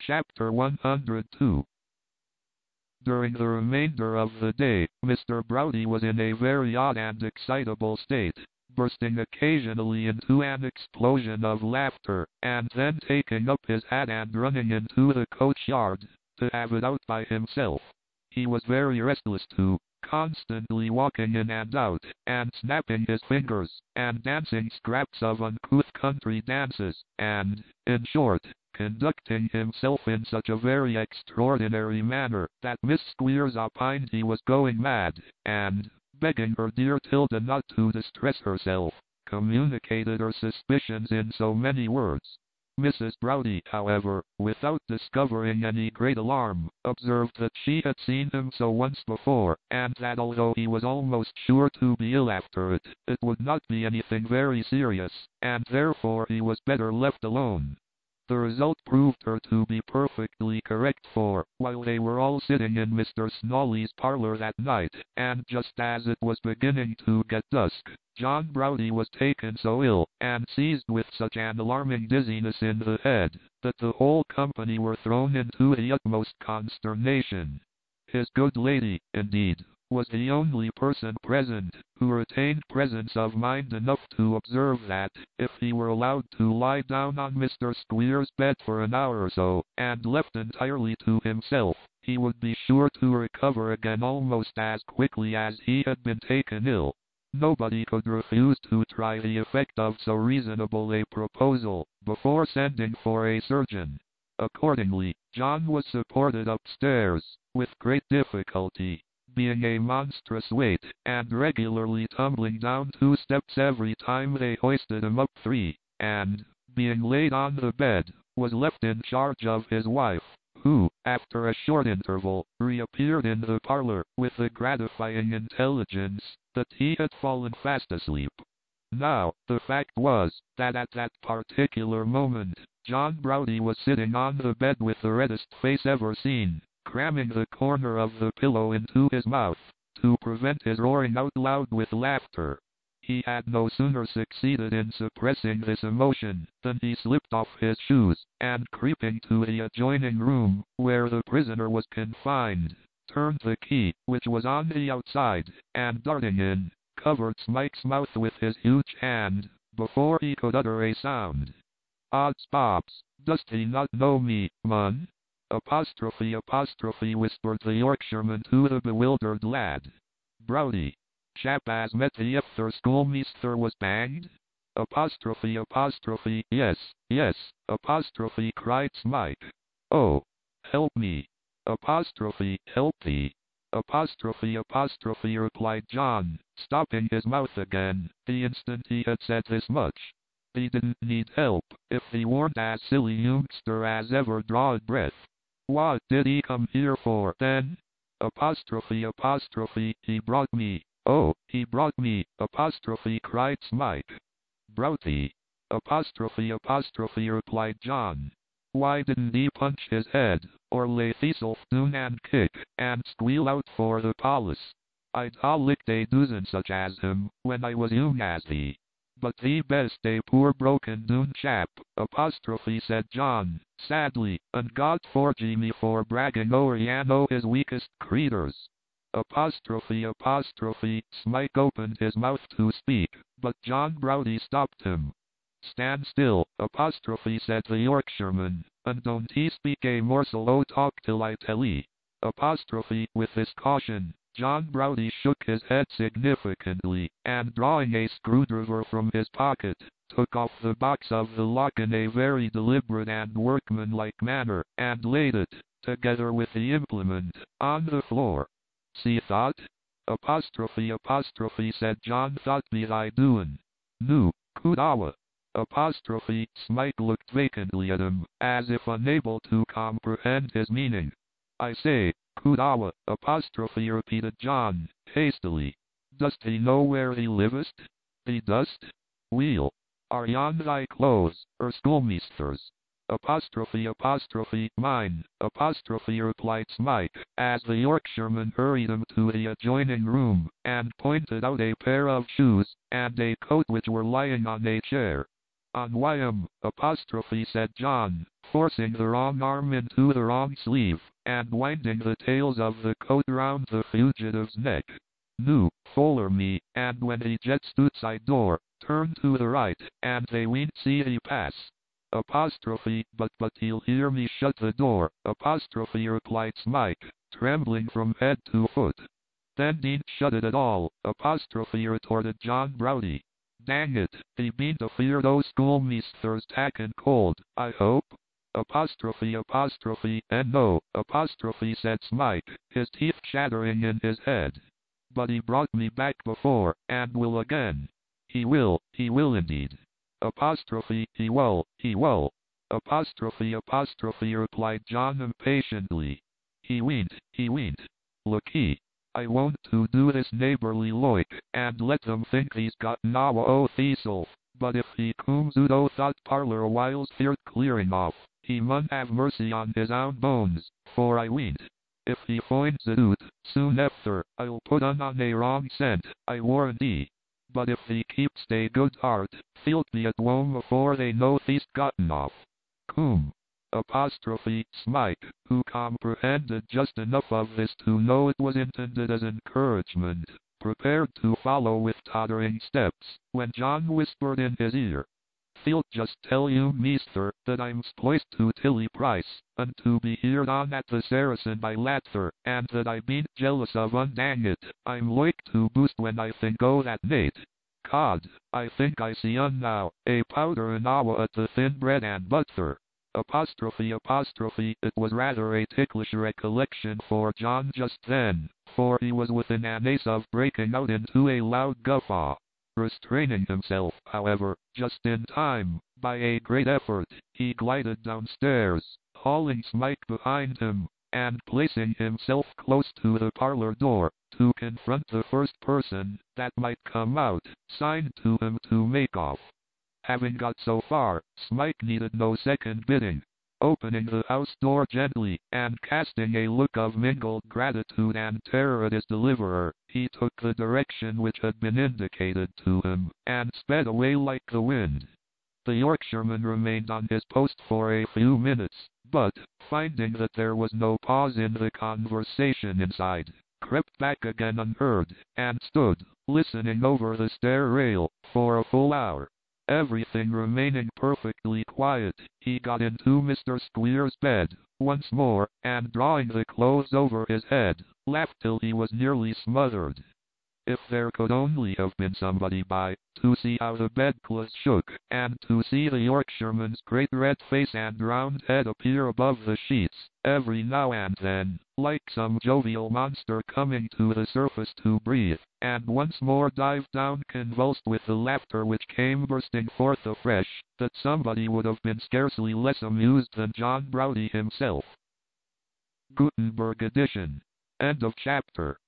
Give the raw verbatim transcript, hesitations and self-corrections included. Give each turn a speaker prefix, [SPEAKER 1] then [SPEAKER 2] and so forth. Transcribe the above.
[SPEAKER 1] Chapter one hundred two. During the remainder of the day, Mister Browdy was in a very odd and excitable state, bursting occasionally into an explosion of laughter, and then taking up his hat and running into the coach-yard, to have it out by himself. He was very restless too, constantly walking in and out, and snapping his fingers, and dancing scraps of uncouth country dances, and, in short, conducting himself in such a very extraordinary manner that Miss Squeers opined he was going mad, and, begging her dear Tilda not to distress herself, communicated her suspicions in so many words. Missus Browdy, however, without discovering any great alarm, observed that she had seen him so once before, and that although he was almost sure to be ill after it, it would not be anything very serious, and therefore he was better left alone. The result proved her to be perfectly correct, for, while they were all sitting in Mister Snawley's parlor that night, and just as it was beginning to get dusk, John Browdy was taken so ill, and seized with such an alarming dizziness in the head, that the whole company were thrown into the utmost consternation. His good lady, indeed, was the only person present who retained presence of mind enough to observe that, if he were allowed to lie down on Mister Squeers' bed for an hour or so, and left entirely to himself, he would be sure to recover again almost as quickly as he had been taken ill. Nobody could refuse to try the effect of so reasonable a proposal, before sending for a surgeon. Accordingly, John was supported upstairs, with great difficulty, being a monstrous weight, and regularly tumbling down two steps every time they hoisted him up three, and, being laid on the bed, was left in charge of his wife, who, after a short interval, reappeared in the parlor, with the gratifying intelligence that he had fallen fast asleep. Now, the fact was, that at that particular moment, John Browdy was sitting on the bed with the reddest face ever seen, cramming the corner of the pillow into his mouth, to prevent his roaring out loud with laughter. He had no sooner succeeded in suppressing this emotion, than he slipped off his shoes, and creeping to the adjoining room, where the prisoner was confined, turned the key, which was on the outside, and darting in, covered Smike's mouth with his huge hand, before he could utter a sound. "Odds bobs, dost he not know me, mun?" Apostrophe apostrophe whispered the Yorkshireman to the bewildered lad. "Browdy, chap as met the ifter schoolmeasther was banged?" Apostrophe apostrophe yes, yes, apostrophe cried Smike. "Oh, help me." Apostrophe help thee. Apostrophe apostrophe replied John, stopping his mouth again, the instant he had said this much. He didn't need help, if he weren't as silly youngster as ever drawed breath. What did he come here for, then? Apostrophe apostrophe he brought me. Oh, he brought me, apostrophe cried Smike. Browdy. Apostrophe apostrophe replied John. Why didn't he punch his head, or lay theself doon and kick, and squeal out for the police? I'd ha licked a dozen such as him, when I was young as he. But thee best a poor broken doon chap, apostrophe said John, sadly, and God forgie me for bragging o'er yan o' his weakest creeters. Apostrophe apostrophe, Smike opened his mouth to speak, but John Browdy stopped him. Stand still, apostrophe said the Yorkshireman, and don't he speak a morsel o' talk till I tell ye. Apostrophe, with this caution, John Browdy shook his head significantly, and drawing a screwdriver from his pocket, took off the box of the lock in a very deliberate and workmanlike manner, and laid it, together with the implement, on the floor. See thought? Apostrophe apostrophe said John thought be thy doin'. Nu, Kudawa. Apostrophe, Smike looked vacantly at him, as if unable to comprehend his meaning. I say, Kudawa, apostrophe repeated John, hastily. Dost he know where he livest? Thee dost? Weel, are yon thy clothes, or schoolmeasther's? Apostrophe apostrophe mine, apostrophe replied Smike, as the Yorkshireman hurried him to the adjoining room, and pointed out a pair of shoes, and a coat which were lying on a chair. On Y M, apostrophe, said John, forcing the wrong arm into the wrong sleeve, and winding the tails of the coat round the fugitive's neck. Nu, follow me, and when he gets outside door, turn to the right, and they won't see he pass. Apostrophe, but but he'll hear me shut the door, apostrophe, replied Smike, trembling from head to foot. Then needn't shut it at all, apostrophe, retorted John Browdie. Dang it, he bean't afeard o' schoolmeasther's takin' cold, I hope? Apostrophe, apostrophe, and no, apostrophe, said Smike, his teeth chattering in his head. But he brought me back before, and will again. He will, he will indeed. Apostrophe, he will, he will. Apostrophe, apostrophe, replied John impatiently. He ween't, he ween't. Look he, I won't to do this neighborly loik, and let them think he's got nawa o theself, but if he cooms out o thought parlour a whiles feart clearing off, he mun have mercy on his own bones, for I ween't. If he finds it out, soon after, I'll put un on a wrong scent, I warrant ye. But if he keeps a good heart, thee'lt be at wome before they know thee'st gotten off. Coom. Apostrophe, Smike, who comprehended just enough of this to know it was intended as encouragement, prepared to follow with tottering steps, when John whispered in his ear, "Thee'lt just tell you, measter, that I'm spliced to Tilly Price, and to be heerd on at the Saracen by Lather, and that I bean't jealous of un, dang it, I'm like to boost when I think o' that Nate. Cod, I think I see un now, a powder and awa at the thin bread and butter." Apostrophe, apostrophe, it was rather a ticklish recollection for John just then, for he was within an ace of breaking out into a loud guffaw. Restraining himself, however, just in time, by a great effort, he glided downstairs, hauling Smike behind him, and placing himself close to the parlor door, to confront the first person that might come out, signed to him to make off. Having got so far, Smike needed no second bidding. Opening the house door gently, and casting a look of mingled gratitude and terror at his deliverer, he took the direction which had been indicated to him, and sped away like the wind. The Yorkshireman remained on his post for a few minutes, but, finding that there was no pause in the conversation inside, crept back again unheard, and stood, listening over the stair rail, for a full hour. Everything remaining perfectly quiet, he got into Mister Squeer's bed, once more, and drawing the clothes over his head, laughed till he was nearly smothered. If there could only have been somebody by, to see how the bedclothes shook, and to see the Yorkshireman's great red face and round head appear above the sheets, every now and then, like some jovial monster coming to the surface to breathe, and once more dive down convulsed with the laughter which came bursting forth afresh, that somebody would have been scarcely less amused than John Browdie himself. Gutenberg edition. End of chapter.